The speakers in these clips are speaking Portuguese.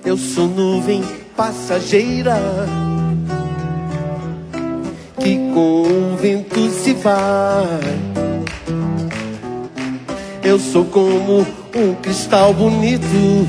Eu sou nuvem passageira que com o vento se vai. Eu sou como um cristal bonito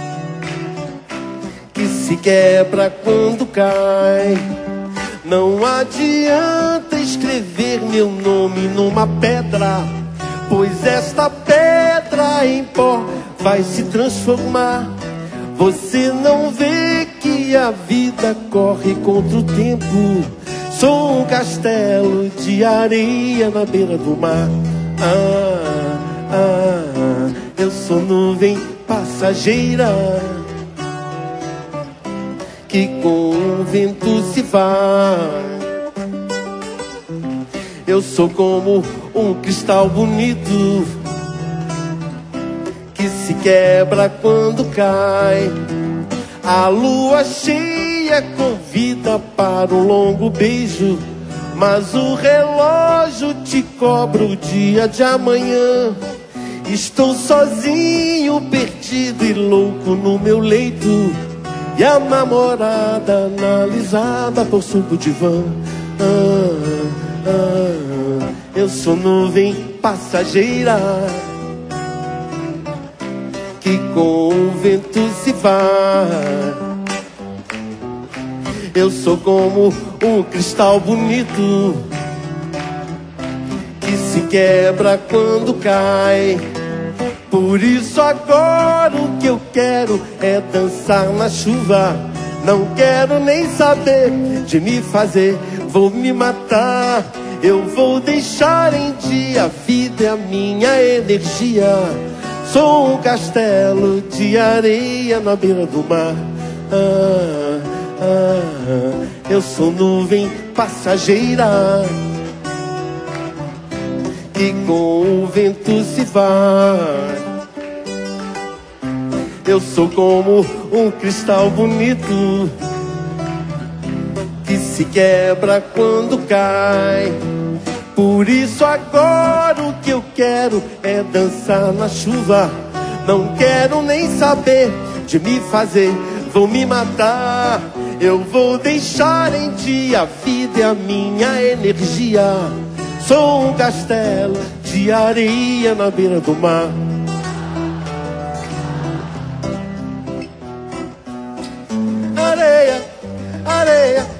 que se quebra quando cai. Não adianta escrever meu nome numa pedra, pois esta pedra em pó vai se transformar. Você não vê que a vida corre contra o tempo. Sou um castelo de areia na beira do mar. Eu sou nuvem passageira que com o vento se vai. Eu sou como um cristal bonito que se quebra quando cai. A lua cheia convida para um longo beijo, mas o relógio te cobra o dia de amanhã. Estou sozinho, perdido e louco no meu leito, e a namorada analisada por suco de divã. Eu sou nuvem passageira que com o vento se vai. Eu sou como um cristal bonito que se quebra quando cai. Por isso agora o que eu quero é dançar na chuva. Não quero nem saber de me fazer, vou me matar. Eu vou deixar em dia, a vida é a minha energia. Sou um castelo de areia na beira do mar. Eu sou nuvem passageira que com o vento se vai. Eu sou como um cristal bonito que se quebra quando cai. Por isso agora o que eu quero é dançar na chuva. Não quero nem saber de me fazer, vou me matar. Eu vou deixar em dia, a vida é a minha energia. Sou um castelo de areia na beira do mar. Areia, areia.